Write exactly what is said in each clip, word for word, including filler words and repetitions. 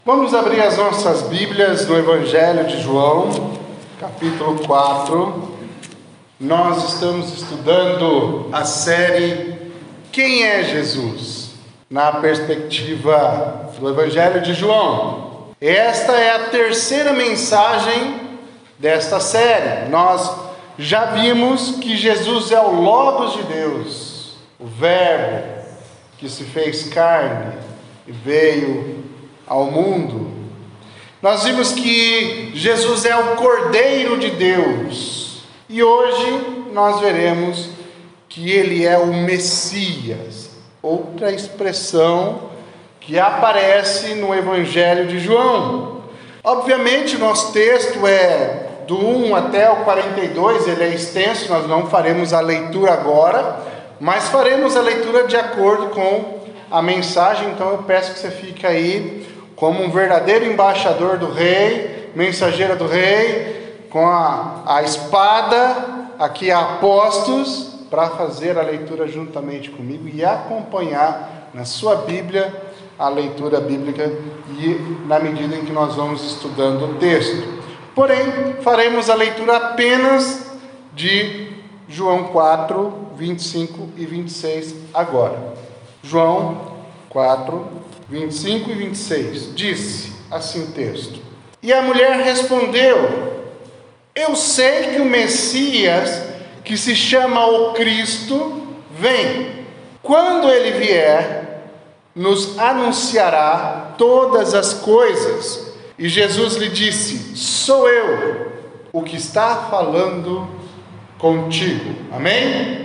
Vamos abrir as nossas Bíblias no Evangelho de João, capítulo quatro. Nós estamos estudando a série Quem é Jesus? Na perspectiva do Evangelho de João. Esta é a terceira mensagem desta série. Nós já vimos que Jesus é o Logos de Deus, o Verbo que se fez carne e veio ao mundo. Nós vimos que Jesus é o Cordeiro de Deus, e hoje nós veremos que Ele é o Messias, outra expressão que aparece no Evangelho de João. Obviamente, nosso texto é do um até o quarenta e dois, ele é extenso, nós não faremos a leitura agora, mas faremos a leitura de acordo com a mensagem. Então eu peço que você fique aí como um verdadeiro embaixador do rei, mensageiro do rei, com a, a espada, aqui a postos, para fazer a leitura juntamente comigo e acompanhar na sua Bíblia a leitura bíblica e na medida em que nós vamos estudando o texto. Porém, faremos a leitura apenas de João quatro, vinte e cinco e vinte e seis agora. João quatro, vinte e cinco e vinte e seis, disse assim o texto: E a mulher respondeu: Eu sei que o Messias, que se chama o Cristo, vem. Quando ele vier, nos anunciará todas as coisas. E Jesus lhe disse: Sou eu, o que está falando contigo. Amém?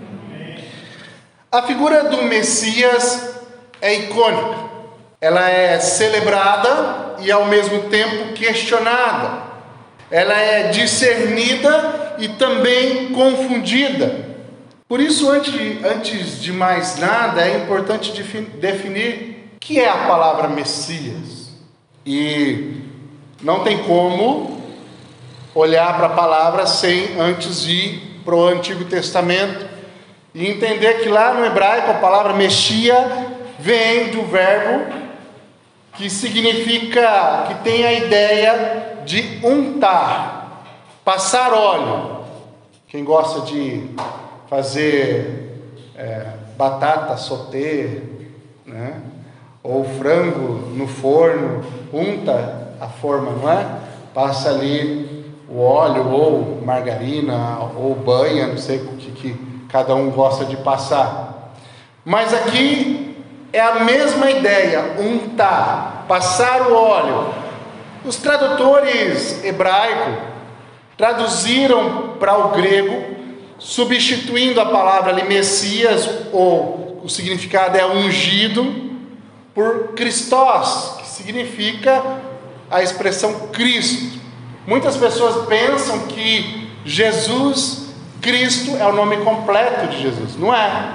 A figura do Messias é icônica. Ela é celebrada e ao mesmo tempo questionada. Ela é discernida e também confundida. Por isso, antes de, antes de mais nada, é importante definir o que é a palavra Messias. E não tem como olhar para a palavra sem antes ir para o Antigo Testamento e entender que lá no hebraico a palavra Mexia vem do verbo que significa, que tem a ideia de untar, passar óleo. Quem gosta de fazer é, batata sauté, né? Ou frango no forno, unta a forma, não é? Passa ali o óleo, ou margarina, ou banha, não sei o que, que cada um gosta de passar. Mas aqui é a mesma ideia, untar, passar o óleo. Os tradutores hebraicos traduziram para o grego, substituindo a palavra ali, Messias, ou o significado é ungido, por Christos, que significa a expressão Cristo. Muitas pessoas pensam que Jesus, Cristo, é o nome completo de Jesus. Não é.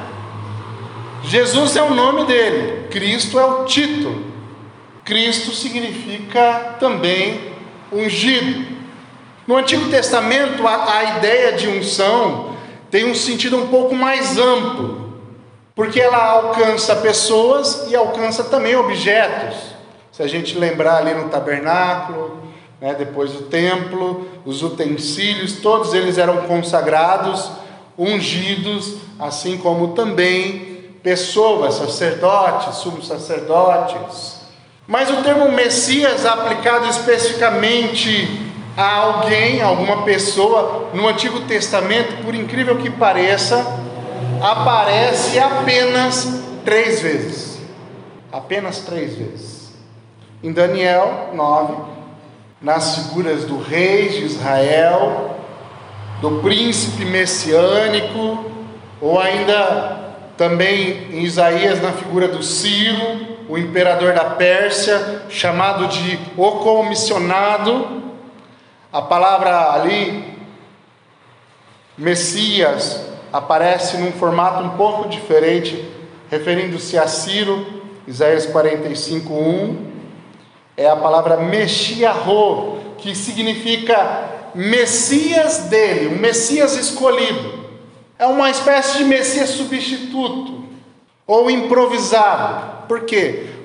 Jesus é o nome dele, Cristo é o título. Cristo significa também ungido. No Antigo Testamento, a, a ideia de unção tem um sentido um pouco mais amplo, porque ela alcança pessoas e alcança também objetos. Se a gente lembrar ali no tabernáculo, né, depois do templo, os utensílios, todos eles eram consagrados, ungidos, assim como também pessoas, sacerdotes, sumos sacerdotes. Mas o termo Messias, aplicado especificamente a alguém, a alguma pessoa, no Antigo Testamento, por incrível que pareça, aparece apenas três vezes. Apenas três vezes. Em Daniel nove, nas figuras do rei de Israel, do príncipe messiânico, ou ainda também em Isaías na figura do Ciro, o imperador da Pérsia, chamado de o comissionado. A palavra ali, Messias, aparece num formato um pouco diferente, referindo-se a Ciro. Isaías quarenta e cinco, um, é a palavra Mexiarro, que significa Messias dele, um Messias escolhido. É uma espécie de Messias substituto, ou improvisado. Por quê?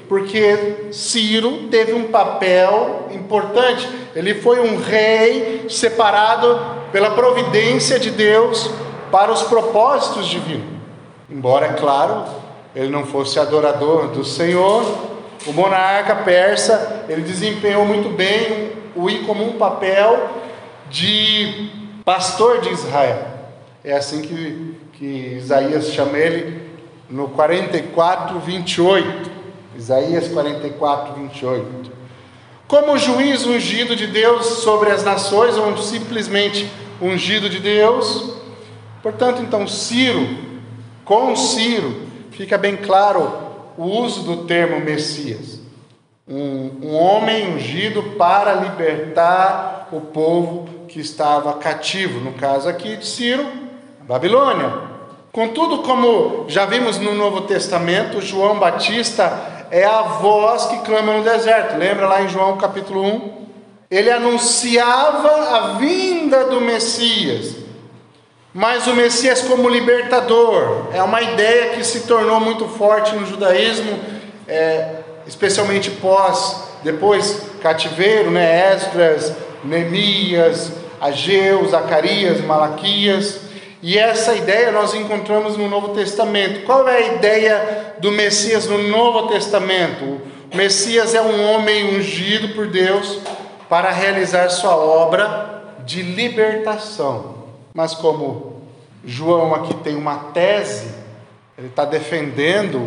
Porque Ciro teve um papel importante. Ele foi um rei separado pela providência de Deus para os propósitos divinos. Embora, é claro, ele não fosse adorador do Senhor, o monarca persa, ele desempenhou muito bem o incomum papel de pastor de Israel. É assim que, que Isaías chama ele no quarenta e quatro, vinte e oito. Isaías quarenta e quatro, vinte e oito. Como juiz ungido de Deus sobre as nações, ou simplesmente ungido de Deus. Portanto, então, Ciro, com Ciro, fica bem claro o uso do termo Messias. Um, um homem ungido para libertar o povo que estava cativo, no caso aqui de Ciro, Babilônia. Contudo, como já vimos no Novo Testamento, João Batista é a voz que clama no deserto. Lembra lá em João capítulo um? Ele anunciava a vinda do Messias, mas o Messias como libertador. É uma ideia que se tornou muito forte no judaísmo, é, especialmente pós, depois cativeiro, né? Esdras, Neemias, Ageu, Zacarias, Malaquias. E essa ideia nós encontramos no Novo Testamento. Qual é a ideia do Messias no Novo Testamento? O Messias é um homem ungido por Deus para realizar sua obra de libertação. Mas como João aqui tem uma tese, ele está defendendo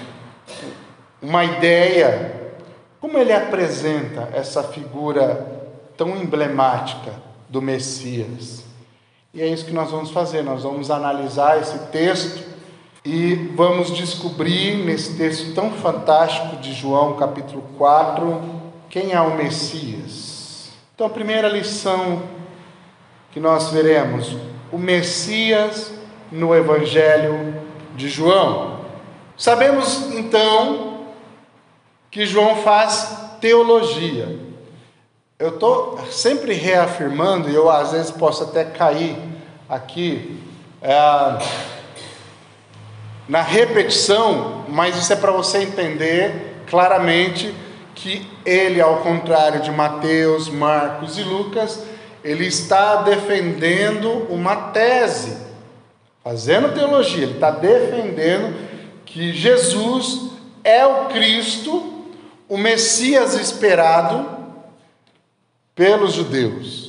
uma ideia. Como ele apresenta essa figura tão emblemática do Messias? E é isso que nós vamos fazer, nós vamos analisar esse texto e vamos descobrir nesse texto tão fantástico de João capítulo quatro, quem é o Messias. Então a primeira lição que nós veremos, o Messias no Evangelho de João. Sabemos então que João faz teologia. Eu estou sempre reafirmando, e eu às vezes posso até cair aqui é, na repetição, mas isso é para você entender claramente que ele, ao contrário de Mateus, Marcos e Lucas, ele está defendendo uma tese, fazendo teologia, ele está defendendo que Jesus é o Cristo, o Messias esperado pelos judeus.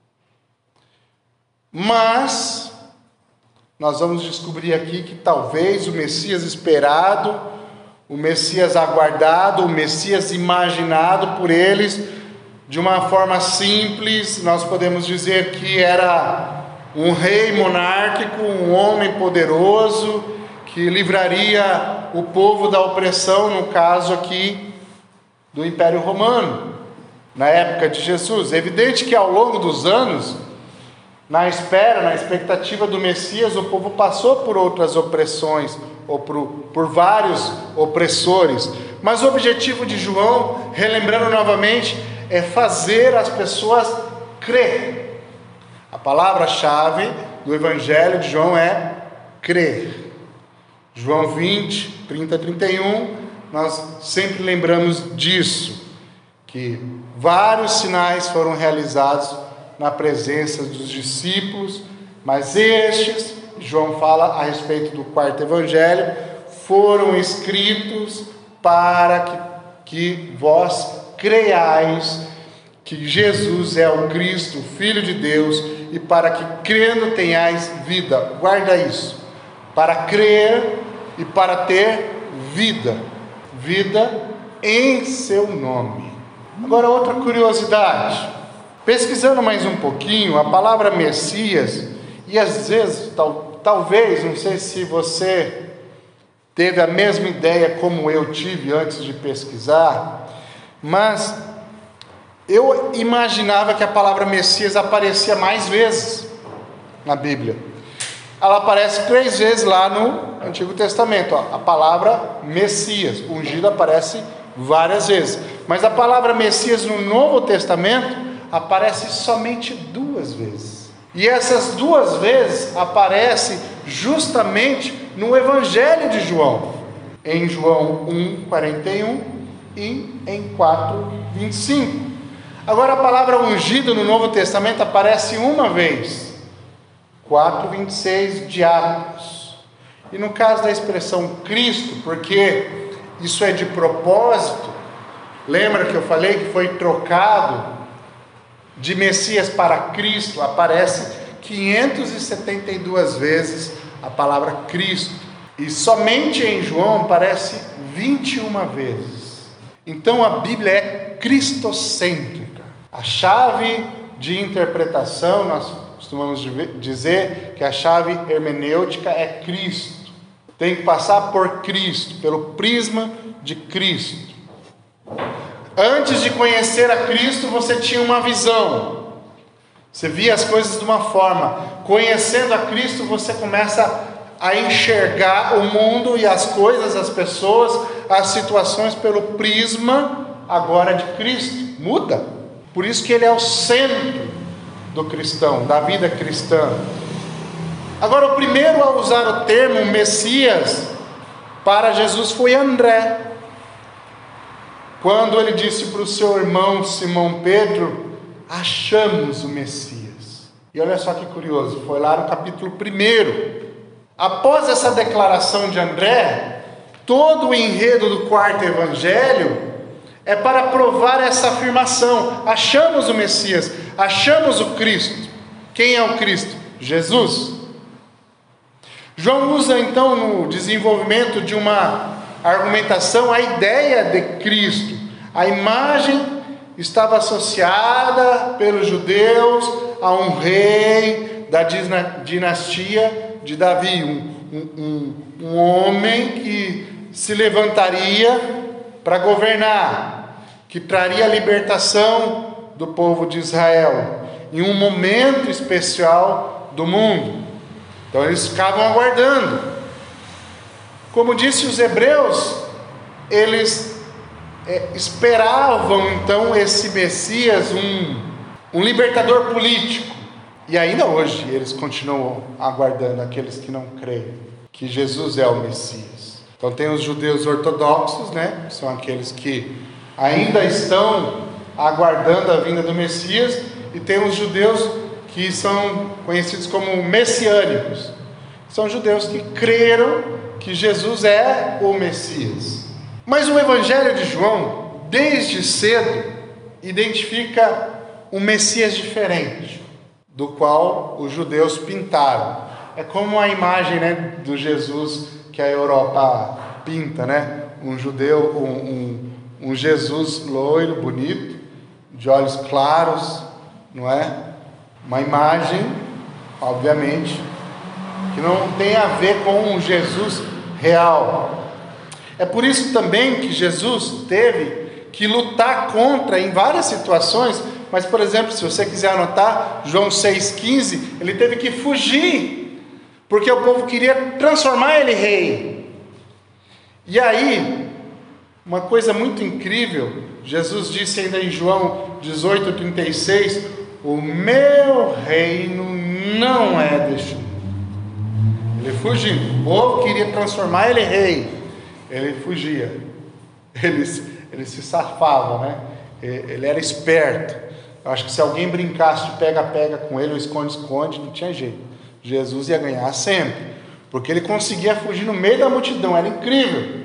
Mas nós vamos descobrir aqui que talvez o Messias esperado, o Messias aguardado, o Messias imaginado por eles, de uma forma simples, nós podemos dizer que era um rei monárquico, um homem poderoso, que livraria o povo da opressão, no caso aqui do Império Romano, na época de Jesus. É evidente que ao longo dos anos, na espera, na expectativa do Messias, o povo passou por outras opressões, ou por, por vários opressores. Mas o objetivo de João, relembrando novamente, é fazer as pessoas crer. A palavra-chave do Evangelho de João é crer. João vinte, trinta a trinta e um, nós sempre lembramos disso, que vários sinais foram realizados na presença dos discípulos, mas estes, João fala a respeito do quarto evangelho, foram escritos para que, que vós creiais que Jesus é o Cristo, o Filho de Deus, e para que crendo tenhais vida. Guarda isso, para crer e para ter vida, vida em seu nome. Agora outra curiosidade, pesquisando mais um pouquinho, a palavra Messias, e às vezes, tal, talvez, não sei se você teve a mesma ideia como eu tive antes de pesquisar, mas eu imaginava que a palavra Messias aparecia mais vezes na Bíblia. Ela aparece três vezes lá no Antigo Testamento, ó, a palavra Messias, ungido, aparece várias vezes, mas a palavra Messias no Novo Testamento aparece somente duas vezes, e essas duas vezes aparece justamente no Evangelho de João, em João um, quarenta e um e em quatro, vinte e cinco. Agora a palavra ungido no Novo Testamento aparece uma vez, quatro, vinte e seis de Atos. E no caso da expressão Cristo, porque isso é de propósito, lembra que eu falei que foi trocado de Messias para Cristo? Aparece quinhentas e setenta e duas vezes a palavra Cristo, e somente em João aparece vinte e uma vezes. Então a Bíblia é cristocêntrica. A chave de interpretação, nós costumamos dizer que a chave hermenêutica é Cristo. Tem que passar por Cristo, pelo prisma de Cristo. Antes de conhecer a Cristo, você tinha uma visão, você via as coisas de uma forma. Conhecendo a Cristo, você começa a enxergar o mundo e as coisas, as pessoas, as situações pelo prisma agora de Cristo. Muda. Por isso que ele é o centro do cristão, da vida cristã. Agora, o primeiro a usar o termo Messias para Jesus foi André, quando ele disse para o seu irmão Simão Pedro: achamos o Messias. E olha só que curioso, foi lá no capítulo primeiro. Após essa declaração de André, todo o enredo do quarto evangelho é para provar essa afirmação: achamos o Messias, achamos o Cristo. Quem é o Cristo? Jesus. João usa então no desenvolvimento de uma argumentação a ideia de Cristo. A imagem estava associada pelos judeus a um rei da dinastia de Davi, um, um, um homem que se levantaria para governar, que traria a libertação do povo de Israel em um momento especial do mundo. Então eles ficavam aguardando. Como disse os hebreus, eles é, esperavam então esse Messias, um, um libertador político. E ainda hoje eles continuam aguardando, aqueles que não creem que Jesus é o Messias. Então tem os judeus ortodoxos, né? Que são aqueles que ainda estão aguardando a vinda do Messias, e tem os judeus que são conhecidos como messiânicos. São judeus que creram que Jesus é o Messias. Mas o Evangelho de João, desde cedo, identifica um Messias diferente do qual os judeus pintaram. É como a imagem, né, do Jesus que a Europa pinta, né? Um judeu, um, um, um Jesus loiro, bonito, de olhos claros, não é? Uma imagem, obviamente, que não tem a ver com um Jesus real. É por isso também que Jesus teve que lutar contra em várias situações. Mas, por exemplo, se você quiser anotar, João seis, quinze, ele teve que fugir, porque o povo queria transformar ele rei. E aí, uma coisa muito incrível, Jesus disse ainda em João dezoito, trinta e seis: o meu reino não é deste mundo. Ele fugindo, o povo queria transformar ele rei, ele fugia, ele, ele se safava, né? Ele era esperto. Eu acho que se alguém brincasse de pega-pega com ele, ou esconde-esconde, não tinha jeito. Jesus ia ganhar sempre, porque ele conseguia fugir no meio da multidão, era incrível.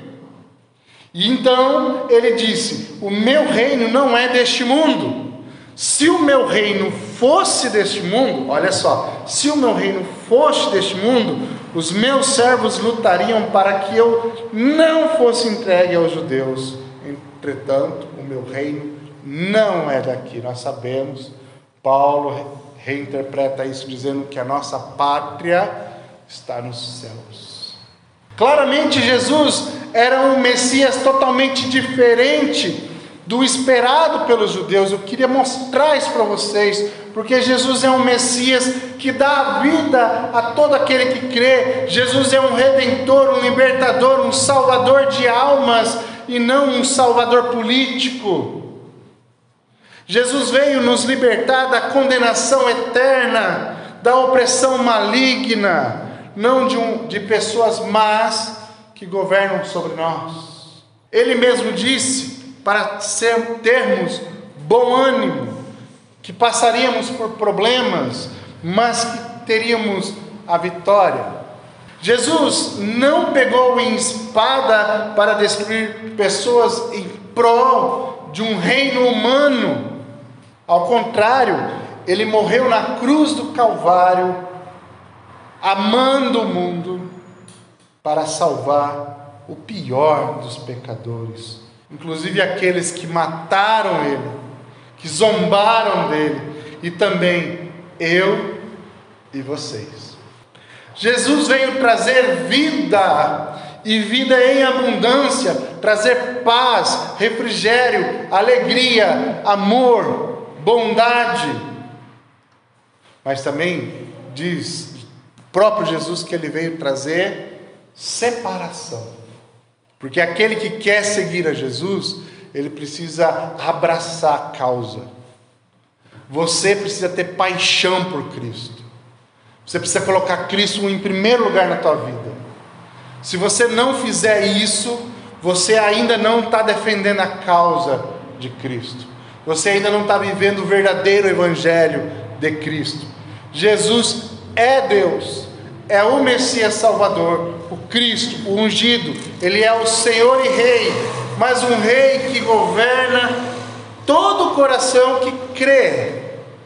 E então ele disse: o meu reino não é deste mundo. Se o meu reino fosse deste mundo, olha só, se o meu reino fosse deste mundo, os meus servos lutariam para que eu não fosse entregue aos judeus. Entretanto, o meu reino não é daqui. Nós sabemos, Paulo reinterpreta isso dizendo que a nossa pátria está nos céus. Claramente Jesus era um Messias totalmente diferente do esperado pelos judeus. Eu queria mostrar isso para vocês, porque Jesus é um Messias que dá vida a todo aquele que crê. Jesus é um redentor, um libertador, um salvador de almas, e não um salvador político. Jesus veio nos libertar da condenação eterna, da opressão maligna, não de, um, de pessoas más que governam sobre nós. Ele mesmo disse para ser, termos bom ânimo, que passaríamos por problemas, mas que teríamos a vitória. Jesus não pegou em espada para destruir pessoas em prol de um reino humano. Ao contrário, ele morreu na cruz do Calvário, amando o mundo, para salvar o pior dos pecadores, inclusive aqueles que mataram ele, que zombaram dele, e também eu e vocês. Jesus veio trazer vida, e vida em abundância, trazer paz, refrigério, alegria, amor, bondade. Mas também diz o próprio Jesus que ele veio trazer separação. Porque aquele que quer seguir a Jesus, ele precisa abraçar a causa. Você precisa ter paixão por Cristo. Você precisa colocar Cristo em primeiro lugar na tua vida. Se você não fizer isso, você ainda não está defendendo a causa de Cristo. Você ainda não está vivendo o verdadeiro evangelho de Cristo. Jesus é Deus, é o Messias Salvador, o Cristo, o ungido. Ele é o Senhor e Rei, mas um Rei que governa todo o coração que crê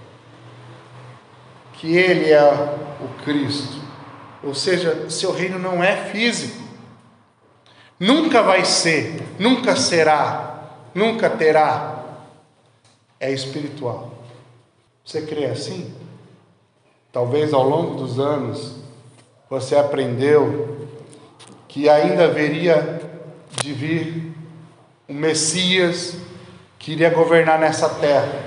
que Ele é o Cristo. Ou seja, seu reino não é físico, nunca vai ser, nunca será, nunca terá, é espiritual. Você crê assim? Talvez ao longo dos anos você aprendeu que ainda haveria de vir um Messias que iria governar nessa terra.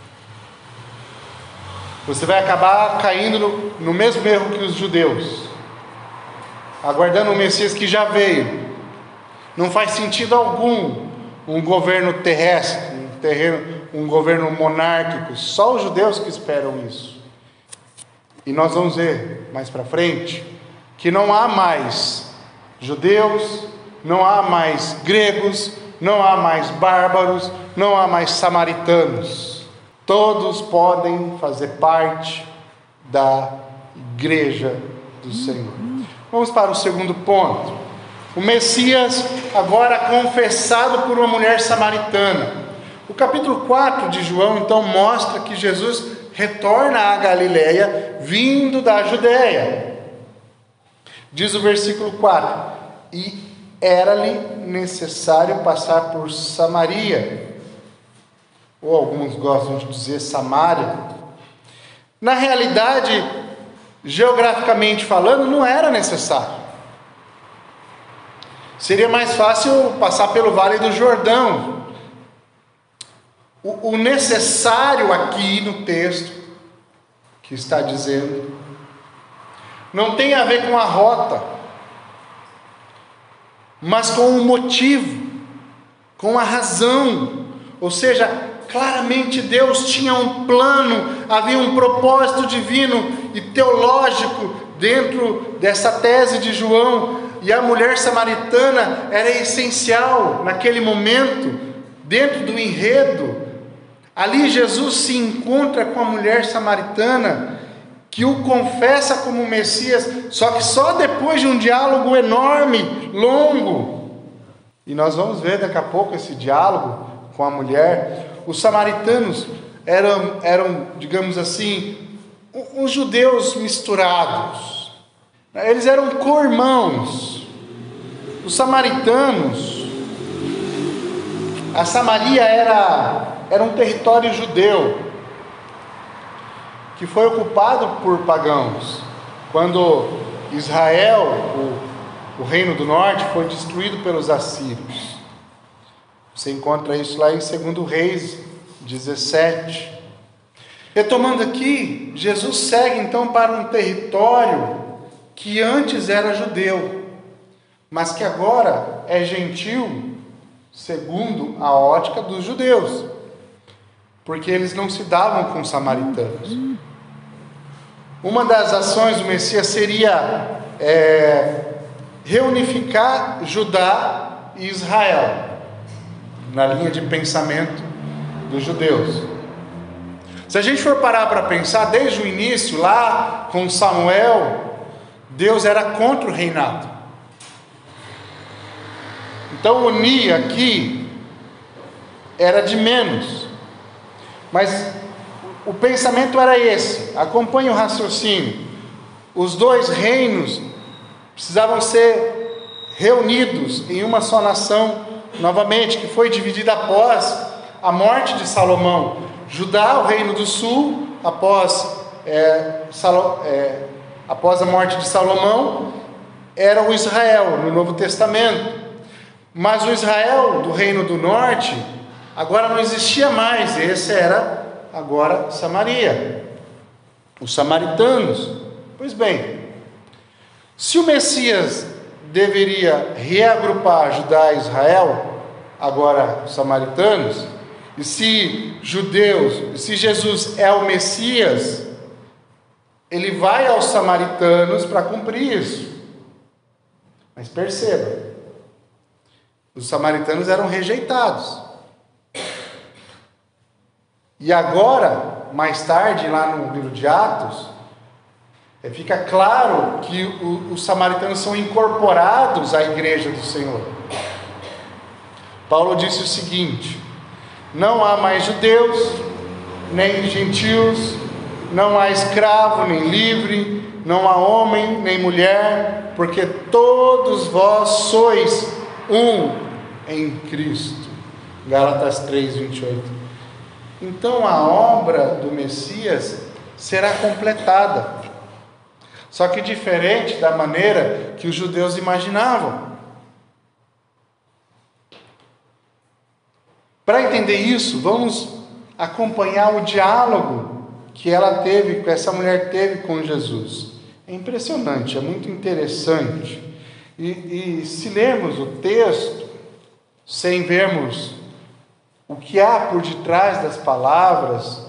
Você vai acabar caindo no, no mesmo erro que os judeus, aguardando um Messias que já veio. Não faz sentido algum um governo terrestre, um, terreno, um governo monárquico. Só os judeus que esperam isso. E nós vamos ver mais para frente que não há mais judeus, não há mais gregos, não há mais bárbaros, não há mais samaritanos. Todos podem fazer parte da igreja do Senhor. Vamos para o segundo ponto. O Messias agora confessado por uma mulher samaritana. O capítulo quatro de João então mostra que Jesus retorna à Galileia vindo da Judéia. Diz o versículo quatro: e era-lhe necessário passar por Samaria. Ou alguns gostam de dizer Samária. Na realidade, geograficamente falando, não era necessário. Seria mais fácil passar pelo Vale do Jordão. O, o necessário aqui no texto que está dizendo não tem a ver com a rota, mas com o motivo, com a razão. Ou seja, claramente Deus tinha um plano, havia um propósito divino e teológico dentro dessa tese de João, e a mulher samaritana era essencial naquele momento, dentro do enredo. Ali Jesus se encontra com a mulher samaritana, que o confessa como Messias, só que só depois de um diálogo enorme, longo. E nós vamos ver daqui a pouco esse diálogo com a mulher. Os samaritanos eram, eram, digamos assim, os judeus misturados. Eles eram co-irmãos. Os samaritanos, a Samaria era, era um território judeu que foi ocupado por pagãos. Quando Israel, o, o reino do norte, foi destruído pelos assírios. Você encontra isso lá em segundo Reis dezessete. Retomando aqui, Jesus segue então para um território que antes era judeu, mas que agora é gentil, segundo a ótica dos judeus, porque eles não se davam com os samaritanos. Uma das ações do Messias seria é, reunificar Judá e Israel. na linha de pensamento dos judeus. Se a gente for parar para pensar, desde o início, lá com Samuel, Deus era contra o reinado. Então unir aqui era de menos. Mas o pensamento era esse, acompanhe o raciocínio. Os dois reinos precisavam ser reunidos em uma só nação novamente, que foi dividida após a morte de Salomão. Judá, o reino do sul, após, é, Salo, é, após a morte de Salomão, era o Israel no Novo Testamento. Mas o Israel do reino do norte agora não existia mais. Esse era agora Samaria, os samaritanos. Pois bem, se o Messias deveria reagrupar Judá e Israel, agora samaritanos, e se judeus, se Jesus é o Messias, ele vai aos samaritanos para cumprir isso. Mas perceba, os samaritanos eram rejeitados. E agora, mais tarde, lá no livro de Atos, fica claro que os samaritanos são incorporados à igreja do Senhor. Paulo disse o seguinte: não há mais judeus, nem gentios, não há escravo, nem livre, não há homem, nem mulher, porque todos vós sois um em Cristo. Gálatas três, vinte e oito. Então a obra do Messias será completada, só que diferente da maneira que os judeus imaginavam. Para entender isso, vamos acompanhar o diálogo que ela teve, que essa mulher teve com Jesus. É impressionante, é muito interessante. E, e se lermos o texto, sem vermos o que há por detrás das palavras,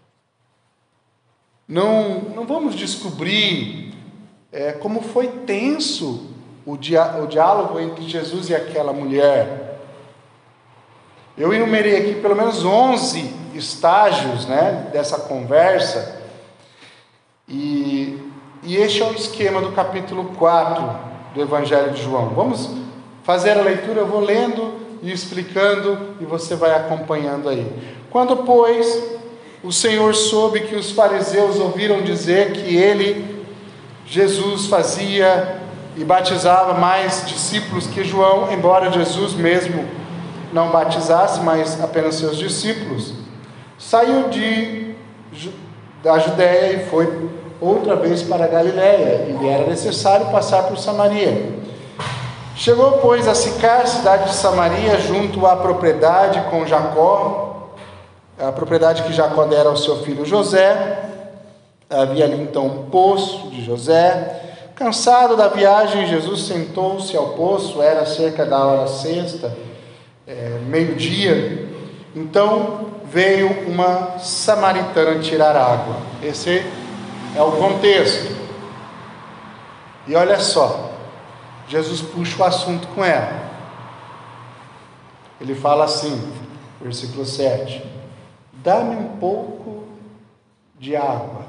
não, não vamos descobrir é, como foi tenso o, dia, o diálogo entre Jesus e aquela mulher. Eu enumerei aqui pelo menos onze estágios, né, dessa conversa, e, e este é o esquema do capítulo quatro do Evangelho de João. Vamos fazer a leitura, eu vou lendo e explicando, e você vai acompanhando aí. Quando, pois, o Senhor soube que os fariseus ouviram dizer que ele, Jesus, fazia e batizava mais discípulos que João, embora Jesus mesmo não batizasse, mas apenas seus discípulos, saiu de, da Judéia e foi outra vez para a Galiléia, e lhe era necessário passar por Samaria. Chegou, pois, a Sicar, cidade de Samaria, junto à propriedade com Jacó, a propriedade que Jacó dera ao seu filho José. Havia ali então um poço de José. Cansado da viagem, Jesus sentou-se ao poço, era cerca da hora sexta, é, meio-dia. Então veio uma samaritana tirar água. Esse é o contexto. E olha só, Jesus puxa o assunto com ela. Ele fala assim, versículo sete: dá-me um pouco de água.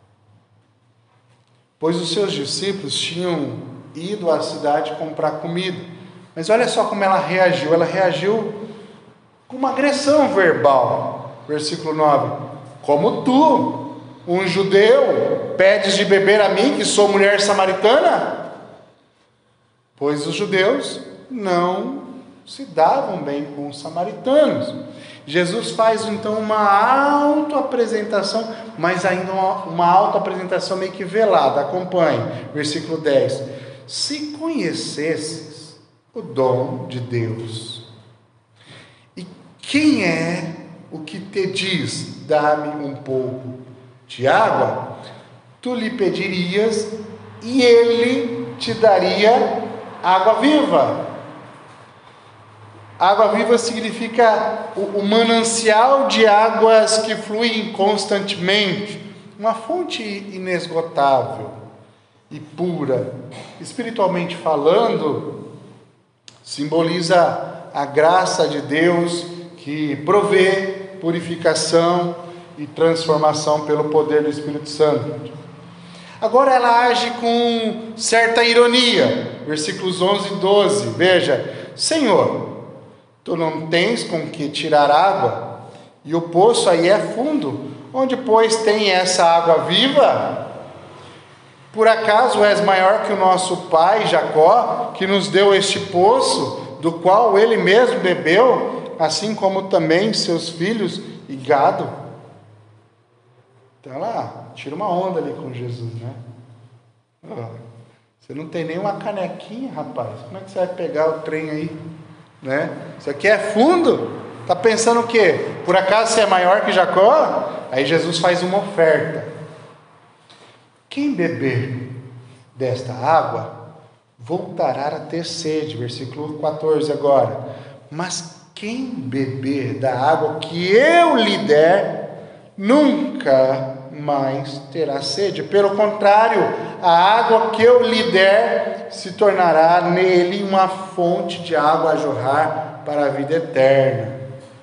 Pois os seus discípulos tinham ido à cidade comprar comida. Mas olha só como ela reagiu. Ela reagiu com uma agressão verbal. Versículo nove: como tu, um judeu, pedes de beber a mim, que sou mulher samaritana? Pois os judeus não se davam bem com os samaritanos. Jesus faz então uma autoapresentação, mas ainda uma, uma autoapresentação meio que velada. Acompanhe, versículo dez: se conhecesses o dom de Deus, e quem é o que te diz, dá-me um pouco de água, tu lhe pedirias e ele te daria água viva. Água viva significa o, o manancial de águas que fluem constantemente, uma fonte inesgotável e pura. Espiritualmente falando, simboliza a graça de Deus que provê purificação e transformação pelo poder do Espírito Santo. Agora ela age com certa ironia, versículos onze e doze, veja: Senhor, tu não tens com que tirar água, e o poço aí é fundo, onde pois tem essa água viva? Por acaso és maior que o nosso pai Jacó, que nos deu este poço, do qual ele mesmo bebeu, assim como também seus filhos e gado? Então ela tira uma onda ali com Jesus, né? Oh, você não tem nem uma canequinha, rapaz. Como é que você vai pegar o trem aí? Né? Isso aqui é fundo? Está pensando o quê? Por acaso você é maior que Jacó? Aí Jesus faz uma oferta: quem beber desta água voltará a ter sede. Versículo quatorze agora. Mas quem beber da água que eu lhe der, nunca mais terá sede. Pelo contrário, a água que eu lhe der se tornará nele uma fonte de água a jorrar para a vida eterna.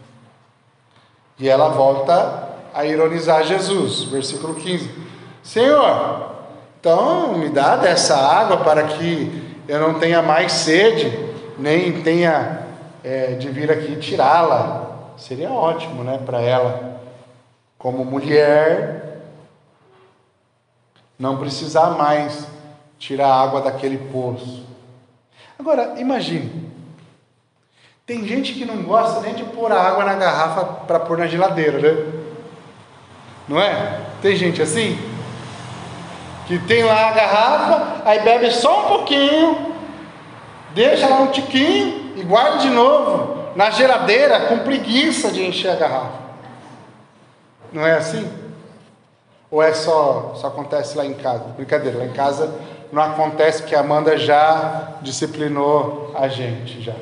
E ela volta a ironizar Jesus. Versículo quinze. Senhor, então me dá dessa água para que eu não tenha mais sede, nem tenha é, de vir aqui tirá-la. Seria ótimo, né, para ela, como mulher, não precisar mais tirar água daquele poço. Agora, imagine, tem gente que não gosta nem de pôr a água na garrafa para pôr na geladeira, né? Não é? Tem gente assim, que tem lá a garrafa, aí bebe só um pouquinho, deixa lá um tiquinho e guarda de novo na geladeira, com preguiça de encher a garrafa. Não é assim? Ou é só, só acontece lá em casa? Brincadeira, lá em casa não acontece, que a Amanda já disciplinou a gente já.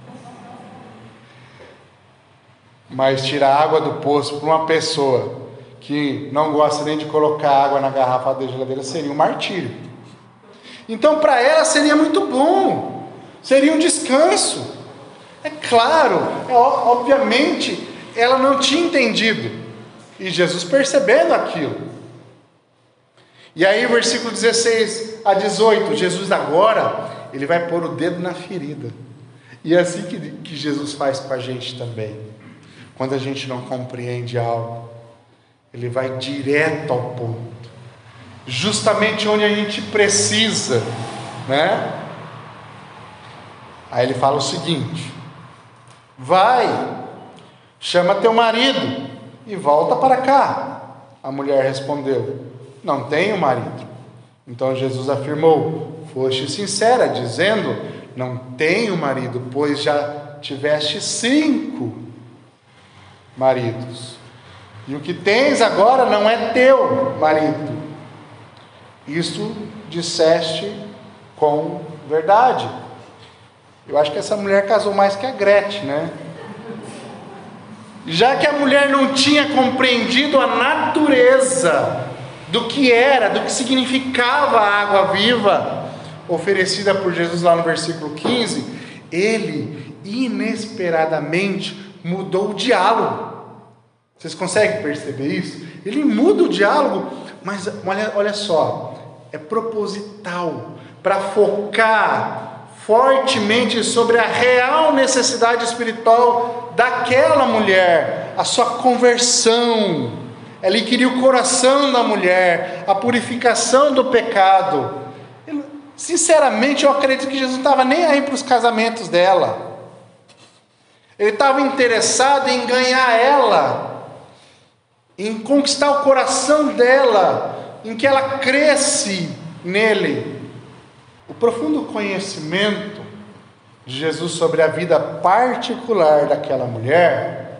Mas tirar água do poço para uma pessoa que não gosta nem de colocar água na garrafa da geladeira seria um martírio. Então para ela seria muito bom, seria um descanso. É claro, é, obviamente ela não tinha entendido, e Jesus percebendo aquilo. E aí versículo dezesseis a dezoito, Jesus agora, ele vai pôr o dedo na ferida. E é assim que, que Jesus faz com a gente também. Quando a gente não compreende algo, ele vai direto ao ponto, justamente onde a gente precisa, né? Aí ele fala o seguinte: vai, chama teu marido e volta para cá. A mulher respondeu: não tenho marido. Então Jesus afirmou: foste sincera, dizendo, não tenho marido, pois já tiveste cinco maridos, e o que tens agora não é teu marido. Isto disseste com verdade. Eu acho que essa mulher casou mais que a Gretchen, né? Já que a mulher não tinha compreendido a natureza do que era, do que significava a água viva oferecida por Jesus lá no versículo quinze, ele inesperadamente mudou o diálogo. Vocês conseguem perceber isso? Ele muda o diálogo, mas olha, olha só, é proposital, para focar fortemente sobre a real necessidade espiritual daquela mulher, a sua conversão. Ele queria o coração da mulher, a purificação do pecado. Ele, sinceramente, eu acredito que Jesus não estava nem aí para os casamentos dela. Ele estava interessado em ganhar ela, em conquistar o coração dela, em que ela cresce nele. O profundo conhecimento de Jesus sobre a vida particular daquela mulher,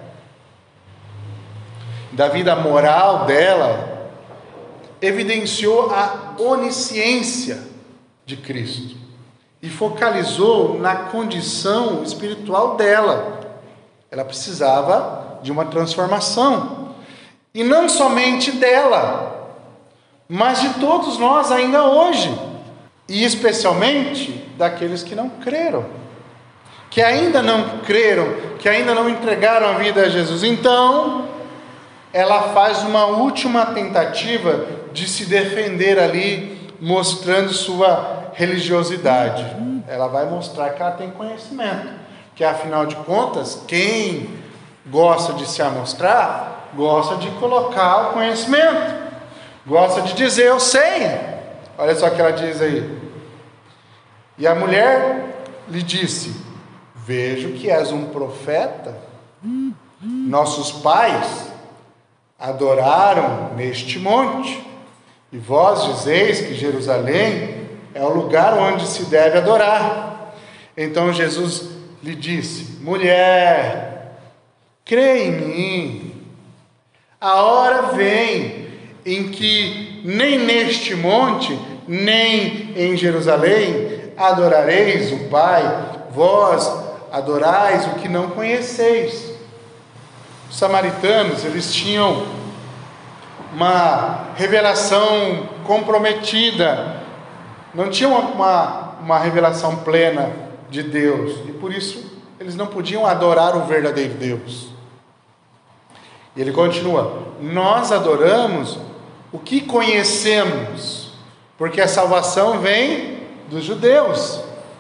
da vida moral dela, evidenciou a onisciência de Cristo e focalizou na condição espiritual dela. Ela precisava de uma transformação, e não somente dela, mas de todos nós ainda hoje, e especialmente daqueles que não creram. que ainda não creram, que ainda não entregaram a vida a Jesus. Então, ela faz uma última tentativa de se defender ali, mostrando sua religiosidade. Ela vai mostrar que ela tem conhecimento, que afinal de contas, quem gosta de se amostrar, gosta de colocar o conhecimento, gosta de dizer, eu sei. Olha só o que ela diz aí. E a mulher lhe disse, vejo que és um profeta. Nossos pais adoraram neste monte, e vós dizeis que Jerusalém é o lugar onde se deve adorar. Então Jesus lhe disse, mulher, crê em mim, a hora vem em que nem neste monte, nem em Jerusalém adorareis o Pai, vós adorais o que não conheceis. Os samaritanos, eles tinham uma revelação comprometida, não tinham uma, uma revelação plena de Deus, e por isso eles não podiam adorar o verdadeiro Deus. E ele continua, nós adoramos o que conhecemos, porque a salvação vem dos judeus.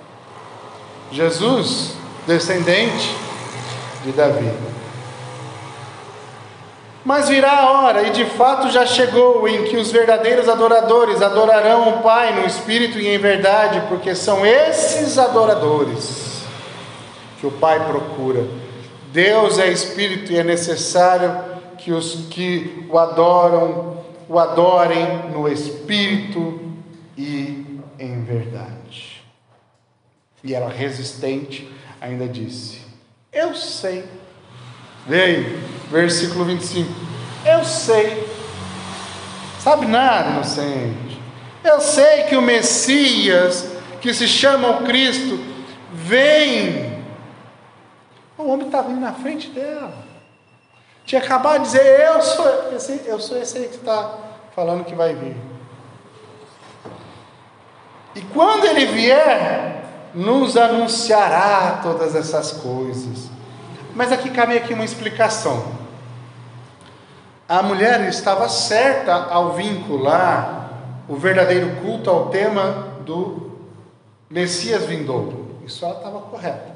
Jesus, descendente de Davi. Mas virá a hora, e de fato já chegou, em que os verdadeiros adoradores adorarão o Pai no Espírito e em verdade, porque são esses adoradores que o Pai procura. Deus é Espírito e é necessário que os que o adoram, o adorem no Espírito e em verdade. E ela, resistente, ainda disse, eu sei. Vê aí, versículo vinte e cinco. Eu sei. Sabe nada, inocente. Eu sei que o Messias, que se chama o Cristo, vem. O homem está vindo na frente dela. Tinha acabado de dizer, eu sou esse, eu sou esse aí que está falando que vai vir. E quando ele vier, nos anunciará todas essas coisas. Mas aqui cabe aqui uma explicação. A mulher estava certa ao vincular o verdadeiro culto ao tema do Messias vindouro. Isso ela estava correta.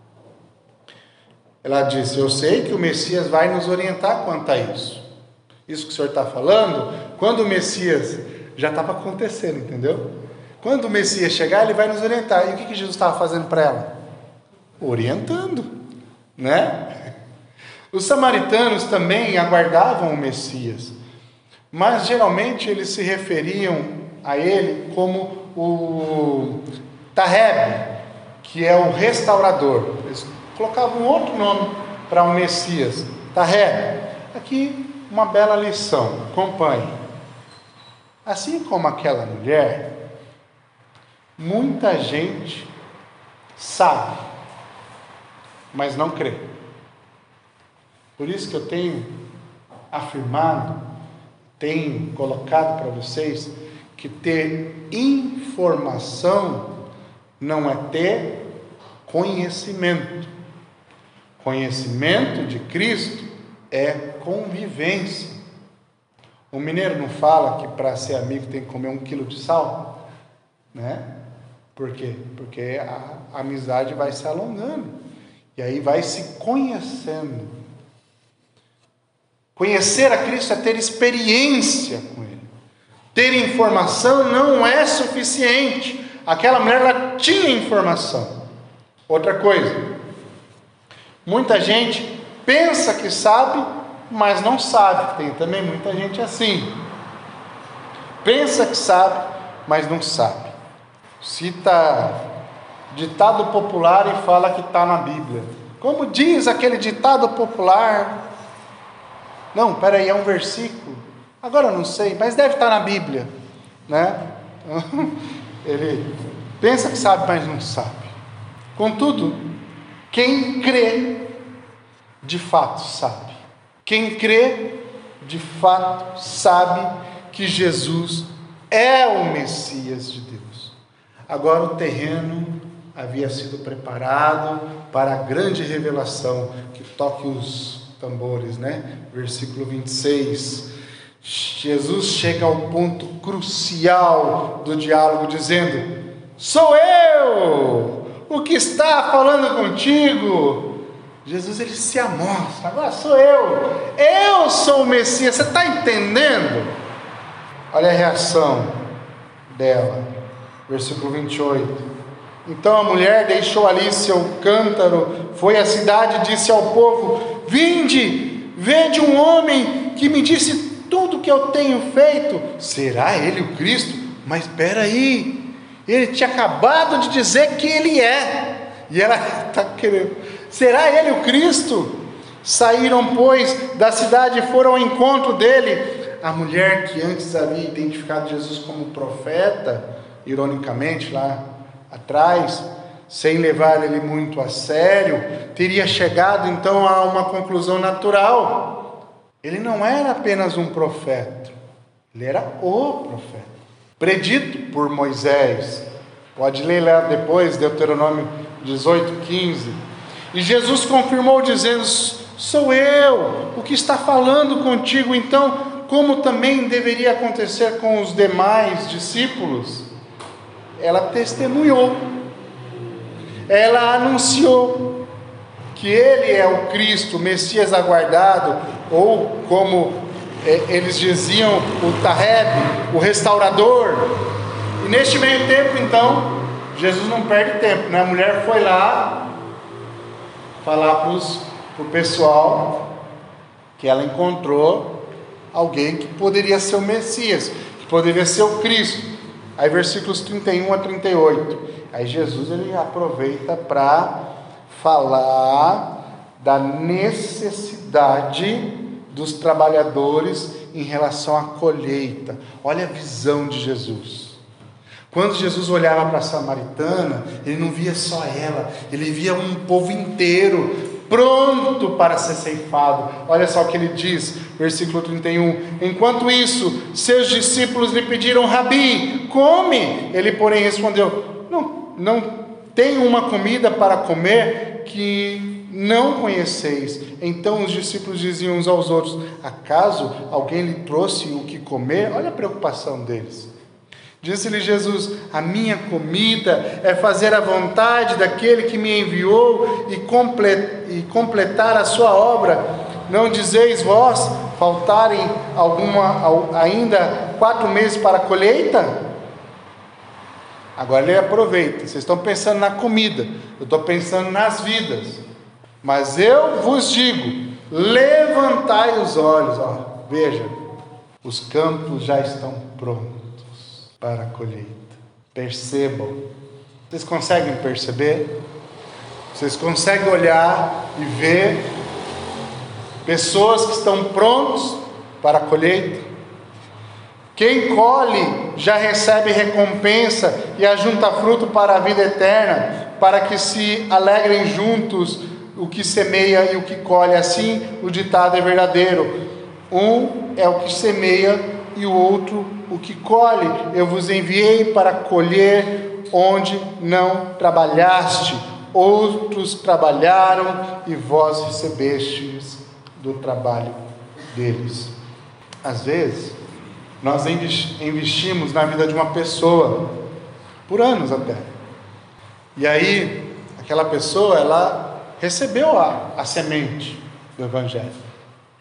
Ela disse, eu sei que o Messias vai nos orientar quanto a isso. Isso que o senhor está falando, quando o Messias já estava acontecendo, entendeu? Quando o Messias chegar, ele vai nos orientar. E o que, que Jesus estava fazendo para ela? Orientando. Né? Os samaritanos também aguardavam o Messias, mas geralmente eles se referiam a ele como o Tareb, que é o restaurador. Eles colocavam outro nome para o Messias, Tareb. Aqui uma bela lição, acompanhe. Assim como aquela mulher, muita gente sabe, mas não crê. Por isso que eu tenho afirmado, tenho colocado para vocês, que ter informação não é ter conhecimento. Conhecimento de Cristo é convivência. O mineiro não fala que para ser amigo tem que comer um quilo de sal, né? Por quê? Porque a, a amizade vai se alongando. E aí vai se conhecendo. Conhecer a Cristo é ter experiência com Ele. Ter informação não é suficiente. Aquela mulher, ela tinha informação. Outra coisa. Muita gente pensa que sabe, mas não sabe. Tem também muita gente assim. Pensa que sabe, mas não sabe. Cita ditado popular e fala que está na Bíblia. Como diz aquele ditado popular? Não, peraí, é um versículo. Agora eu não sei, mas deve estar na Bíblia, né? Ele pensa que sabe, mas não sabe. Contudo, quem crê, de fato sabe. Quem crê, de fato sabe que Jesus é o Messias de Deus. Agora o terreno havia sido preparado para a grande revelação. Que toque os tambores, né? Versículo vinte e seis. Jesus chega ao ponto crucial do diálogo, dizendo: sou eu o que está falando contigo. Jesus, ele se amostra: agora sou eu, eu sou o Messias. Você está entendendo? Olha a reação dela, versículo vinte e oito. Então a mulher deixou ali seu cântaro, foi à cidade e disse ao povo: vinde, vede um homem que me disse tudo que eu tenho feito. Será ele o Cristo? Mas espera aí, ele tinha acabado de dizer que ele é. E ela está querendo: será ele o Cristo? Saíram, pois, da cidade e foram ao encontro dele. A mulher que antes havia identificado Jesus como profeta, ironicamente lá atrás, sem levar ele muito a sério, teria chegado então a uma conclusão natural: ele não era apenas um profeta, ele era o profeta, predito por Moisés. Pode ler lá depois, Deuteronômio dezoito, quinze. E Jesus confirmou dizendo: sou eu o que está falando contigo. Então, como também deveria acontecer com os demais discípulos, ela testemunhou, ela anunciou que ele é o Cristo, o Messias aguardado, ou como é, eles diziam, o Tareb, o restaurador. E neste meio tempo, então, Jesus não perde tempo, né? A mulher foi lá falar para o pessoal que ela encontrou alguém que poderia ser o Messias, que poderia ser o Cristo. Aí versículos trinta e um a trinta e oito, aí Jesus ele aproveita para falar da necessidade dos trabalhadores em relação à colheita. Olha a visão de Jesus. Quando Jesus olhava para a samaritana, ele não via só ela, ele via um povo inteiro pronto para ser ceifado. Olha só o que ele diz, versículo trinta e um: enquanto isso, seus discípulos lhe pediram: Rabi, come. Ele, porém, respondeu: não, não tenho uma comida para comer que não conheceis. Então os discípulos diziam uns aos outros: acaso alguém lhe trouxe o que comer? Olha a preocupação deles. Disse-lhe Jesus: a minha comida é fazer a vontade daquele que me enviou e completar a sua obra. Não dizeis vós, faltarem alguma, ainda quatro meses para a colheita? Agora ele aproveita. Vocês estão pensando na comida, eu estou pensando nas vidas. Mas eu vos digo: levantai os olhos, ó, veja, os campos já estão prontos para a colheita. Percebam. Vocês conseguem perceber? Vocês conseguem olhar e ver pessoas que estão prontos para a colheita? Quem colhe já recebe recompensa e ajunta fruto para a vida eterna, para que se alegrem juntos o que semeia e o que colhe. Assim o ditado é verdadeiro: um é o que semeia e o outro o que colhe. Eu vos enviei para colher onde não trabalhaste, outros trabalharam e vós recebestes do trabalho deles. Às vezes nós investimos na vida de uma pessoa por anos até, e aí aquela pessoa ela recebeu a, a semente do Evangelho.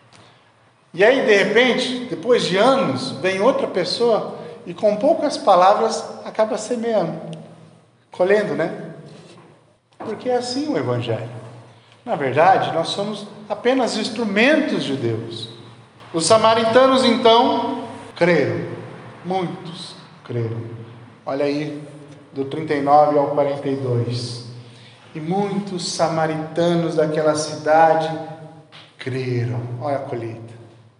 E aí, de repente, depois de anos, vem outra pessoa e com poucas palavras acaba semeando, colhendo, né? Porque é assim o Evangelho. Na verdade, nós somos apenas instrumentos de Deus. Os samaritanos, então, creram. Muitos creram. Olha aí, do trinta e nove ao quarenta e dois. E muitos samaritanos daquela cidade creram. Olha a colheita.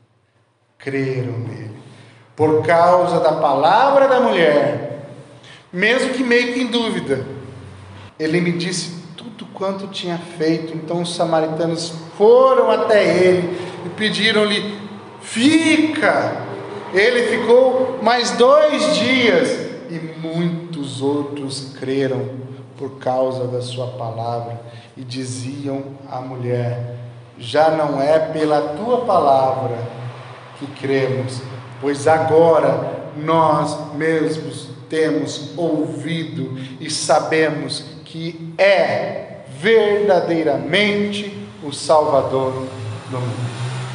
Creram nele, por causa da palavra da mulher, mesmo que meio que em dúvida. Ele me disse tudo quanto tinha feito. Então os samaritanos foram até ele e pediram-lhe: fica. Ele ficou mais dois dias, e muitos outros creram por causa da sua palavra. E diziam à mulher: já não é pela tua palavra que cremos, pois agora nós mesmos temos ouvido e sabemos que é verdadeiramente o Salvador do mundo.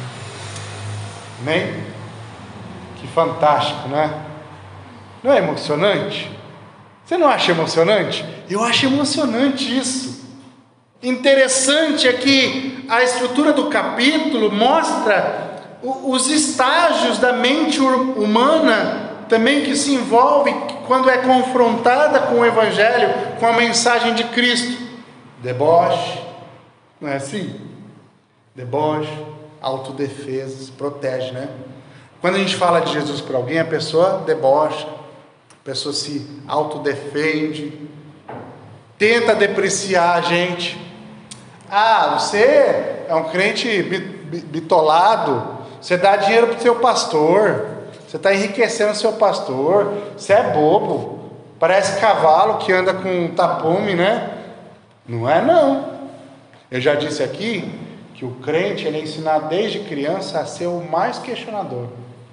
Amém? Que fantástico, não é? Não é emocionante? Você não acha emocionante? Eu acho emocionante isso. Interessante é que a estrutura do capítulo mostra os estágios da mente humana também que se envolve quando é confrontada com o Evangelho, com a mensagem de Cristo. Deboche, não é assim? Deboche, autodefesa, se protege, né? Quando a gente fala de Jesus para alguém, a pessoa debocha, a pessoa se autodefende, tenta depreciar a gente. Ah, você é um crente bitolado, você dá dinheiro para o seu pastor, você está enriquecendo o seu pastor, você é bobo, parece cavalo que anda com tapume, né? Não é não. Eu já disse aqui que o crente ele é ensinado desde criança a ser o mais questionador.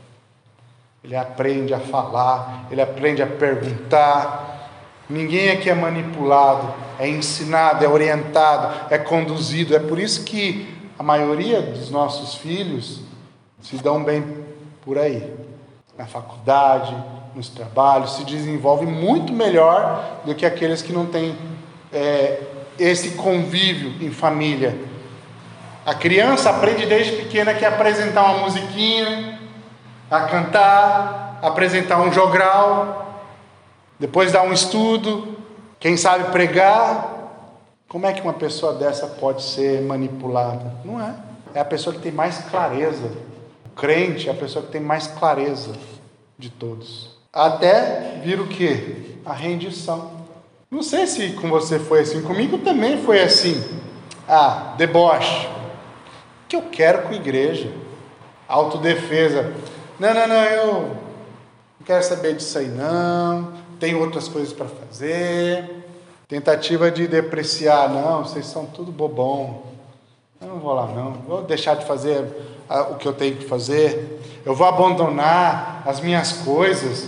Ele aprende a falar, ele aprende a perguntar. Ninguém aqui é manipulado, é ensinado, é orientado, é conduzido. É por isso que a maioria dos nossos filhos se dão bem por aí, na faculdade, nos trabalhos, se desenvolve muito melhor do que aqueles que não têm é, esse convívio em família. A criança aprende desde pequena que apresentar uma musiquinha, a cantar, apresentar um jogral, depois dar um estudo, quem sabe pregar. Como é que uma pessoa dessa pode ser manipulada? Não é. É a pessoa que tem mais clareza. O crente é a pessoa que tem mais clareza de todos. Até vir o quê? A rendição. Não sei se com você foi assim, comigo também foi assim. Ah, deboche. O que eu quero com a igreja? Autodefesa. Não, não, não, eu não quero saber disso aí não. Tem outras coisas para fazer. Tentativa de depreciar. Não, vocês são tudo bobão. Eu não vou lá não. Vou deixar de fazer o que eu tenho que fazer. Eu vou abandonar as minhas coisas.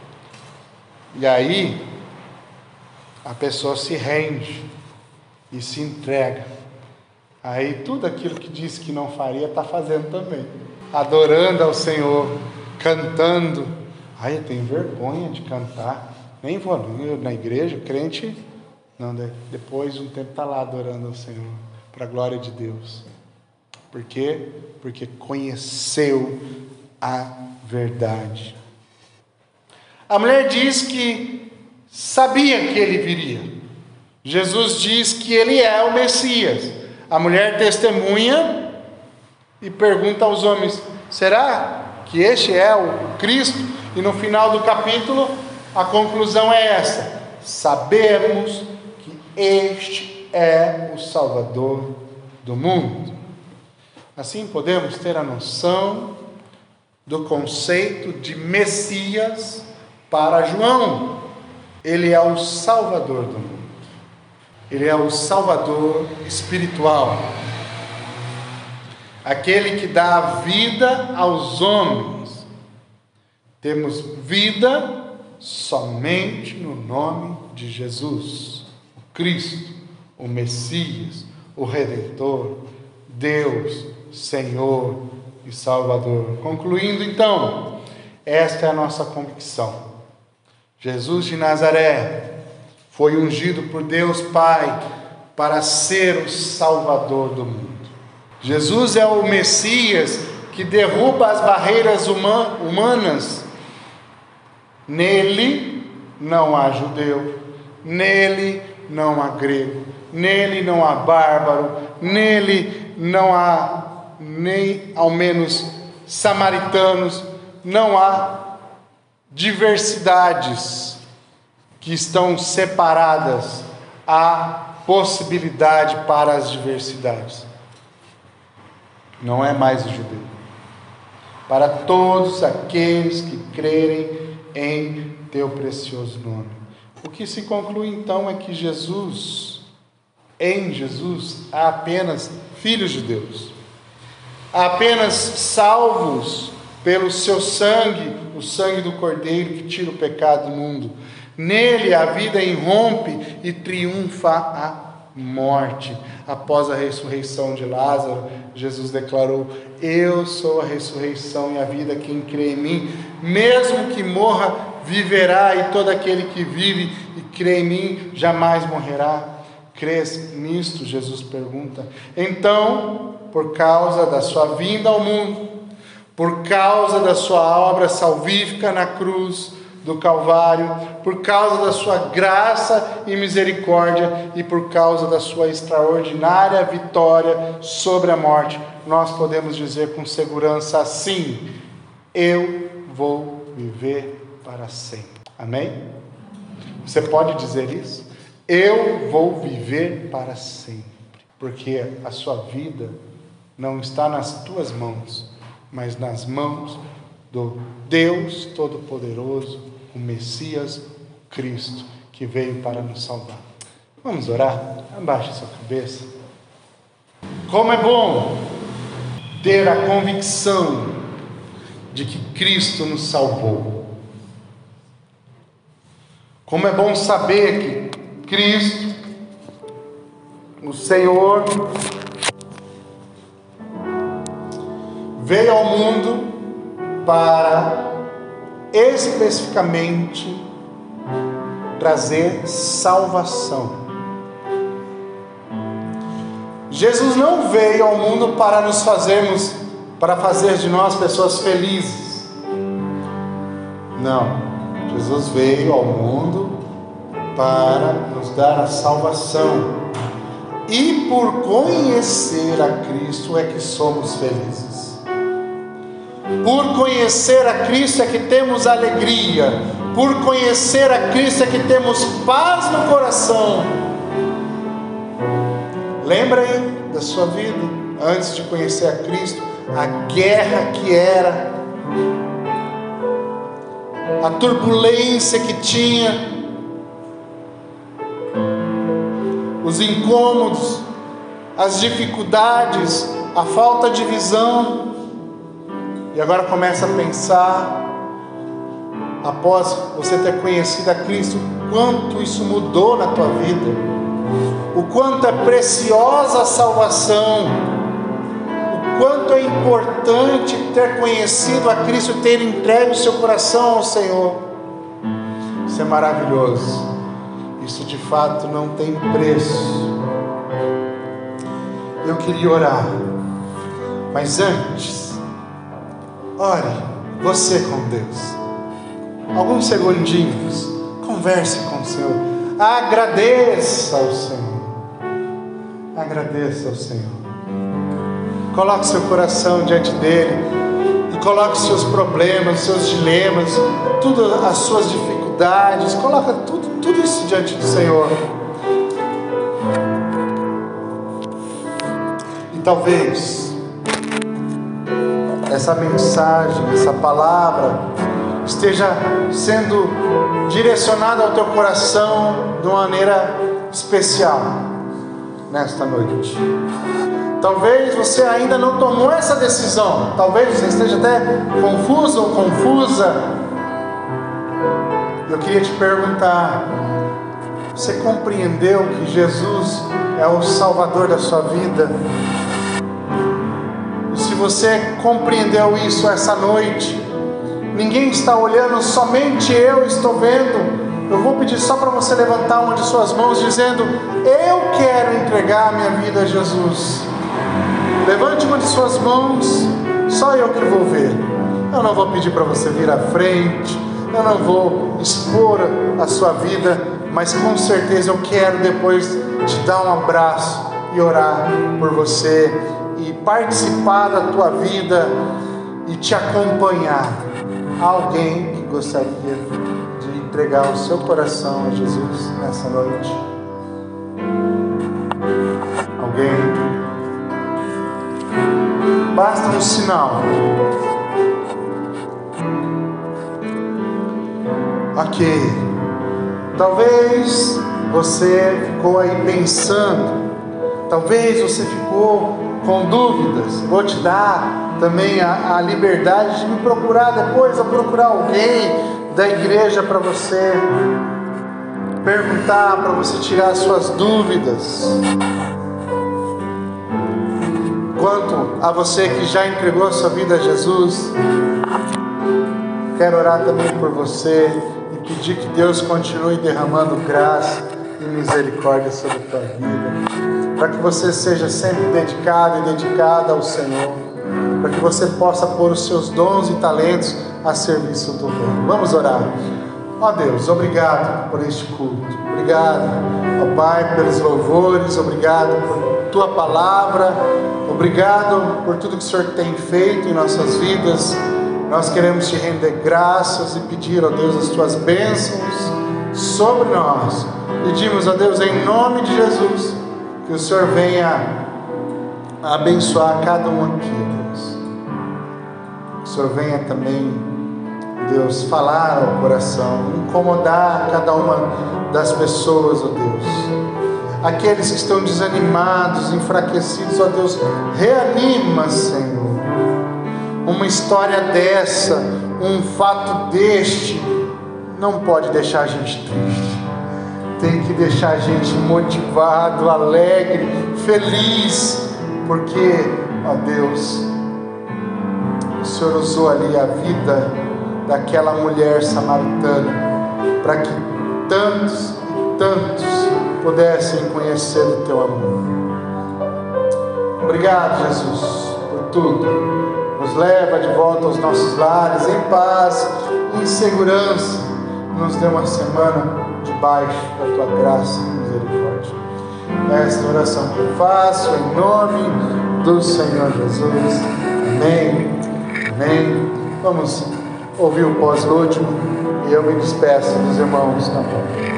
E aí a pessoa se rende e se entrega. Aí tudo aquilo que disse que não faria está fazendo também, adorando ao Senhor, cantando. Ai, eu tenho vergonha de cantar, nem vou na igreja, crente não, depois de um tempo está lá adorando ao Senhor, para a glória de Deus. Por quê? Porque conheceu a verdade. A mulher diz que sabia que ele viria. Jesus diz que ele é o Messias. A mulher testemunha e pergunta aos homens: será que este é o Cristo? E no final do capítulo a conclusão é essa: sabemos que este é o Salvador do mundo. Assim podemos ter a noção do conceito de Messias para João. Ele é o Salvador do mundo. Ele é o Salvador espiritual. Aquele que dá vida aos homens. Temos vida somente no nome de Jesus, o Cristo, o Messias, o Redentor, Deus, Senhor e Salvador. Concluindo então, esta é a nossa convicção. Jesus de Nazaré foi ungido por Deus Pai para ser o Salvador do mundo. Jesus é o Messias que derruba as barreiras humanas. Nele não há judeu, nele não há grego, nele não há bárbaro, nele não há nem ao menos samaritanos, não há diversidades que estão separadas, há possibilidade para as diversidades. Não é mais o judeu. Para todos aqueles que crerem em teu precioso nome. O que se conclui então é que Jesus, em Jesus, há apenas filhos de Deus, há apenas salvos pelo seu sangue, o sangue do Cordeiro que tira o pecado do mundo. Nele a vida irrompe e triunfa a morte. Após a ressurreição de Lázaro, Jesus declarou: eu sou a ressurreição e a vida, quem crê em mim, mesmo que morra, viverá, e todo aquele que vive e crê em mim jamais morrerá. Crês nisto? Jesus pergunta. Então, por causa da sua vinda ao mundo, por causa da sua obra salvífica na cruz do Calvário, por causa da sua graça e misericórdia e por causa da sua extraordinária vitória sobre a morte, nós podemos dizer com segurança assim: eu vou viver para sempre. Amém? Você pode dizer isso? Eu vou viver para sempre, porque a sua vida não está nas tuas mãos, mas nas mãos do Deus Todo-Poderoso, o Messias, o Cristo, que veio para nos salvar. Vamos orar? Abaixe sua cabeça. Como é bom ter a convicção de que Cristo nos salvou. Como é bom saber que Cristo, o Senhor, veio ao mundo para especificamente trazer salvação. Jesus não veio ao mundo para nos fazermos, para fazer de nós pessoas felizes. Não, Jesus veio ao mundo para nos dar a salvação. E por conhecer a Cristo é que somos felizes. Por conhecer a Cristo é que temos alegria. Por conhecer a Cristo é que temos paz no coração. Lembra aí da sua vida, antes de conhecer a Cristo, a guerra que era, a turbulência que tinha, os incômodos, as dificuldades, a falta de visão. E agora começa a pensar, após você ter conhecido a Cristo, quanto isso mudou na tua vida, o quanto é preciosa a salvação, o quanto é importante ter conhecido a Cristo, ter entregue o seu coração ao Senhor. Isso é maravilhoso. Isso de fato não tem preço. Eu queria orar, mas antes, ore você com Deus. Alguns segundinhos, converse com o Senhor. Agradeça ao Senhor. Agradeça ao Senhor. Coloque seu coração diante dele e coloque seus problemas, seus dilemas, tudo, as suas dificuldades. Coloca tudo, tudo isso diante do Senhor. E talvez essa mensagem, essa palavra esteja sendo direcionada ao teu coração de uma maneira especial nesta noite. Talvez você ainda não tomou essa decisão, talvez você esteja até confuso ou confusa. Eu queria te perguntar: você compreendeu que Jesus é o Salvador da sua vida? E se você compreendeu isso essa noite, ninguém está olhando, somente eu estou vendo. Eu vou pedir só para você levantar uma de suas mãos dizendo: eu quero entregar a minha vida a Jesus. Levante uma de suas mãos, só eu que vou ver. Eu não vou pedir para você vir à frente, eu não vou expor a sua vida, mas com certeza eu quero depois te dar um abraço e orar por você e participar da tua vida e te acompanhar. Alguém que gostaria de entregar o seu coração a Jesus nessa noite? Alguém? Basta um sinal. Ok. Talvez você ficou aí pensando, talvez você ficou com dúvidas. Vou te dar também a, a liberdade de me procurar depois, ou procurar alguém da igreja para você perguntar, para você tirar as suas dúvidas. Quanto a você que já entregou a sua vida a Jesus, quero orar também por você e pedir que Deus continue derramando graça e misericórdia sobre a tua vida, para que você seja sempre dedicado e dedicada ao Senhor, para que você possa pôr os seus dons e talentos a serviço do reino. Vamos orar. Ó Deus, obrigado por este culto, obrigado, ó Pai, pelos louvores, obrigado por Tua palavra, obrigado por tudo que o Senhor tem feito em nossas vidas. Nós queremos Te render graças e pedir, ó Deus, as Tuas bênçãos sobre nós. Pedimos, ó Deus, em nome de Jesus, que o Senhor venha abençoar cada um aqui, Deus. Que o Senhor venha também, Deus, falar ao coração, incomodar cada uma das pessoas, ó Deus. Aqueles que estão desanimados, enfraquecidos, ó Deus, reanima, Senhor. Uma história dessa, um fato deste, não pode deixar a gente triste. Tem que deixar a gente motivado, alegre, feliz, porque, ó Deus, o Senhor usou ali a vida daquela mulher samaritana para que tantos e tantos pudessem conhecer o Teu amor. Obrigado, Jesus, por tudo. Nos leva de volta aos nossos lares em paz e em segurança. Nos dê uma semana debaixo da Tua graça e misericórdia. Esta oração que eu faço em nome do Senhor Jesus. Amém. Amém. Vamos ouvir o pós-lúdimo e eu me despeço dos irmãos na porta.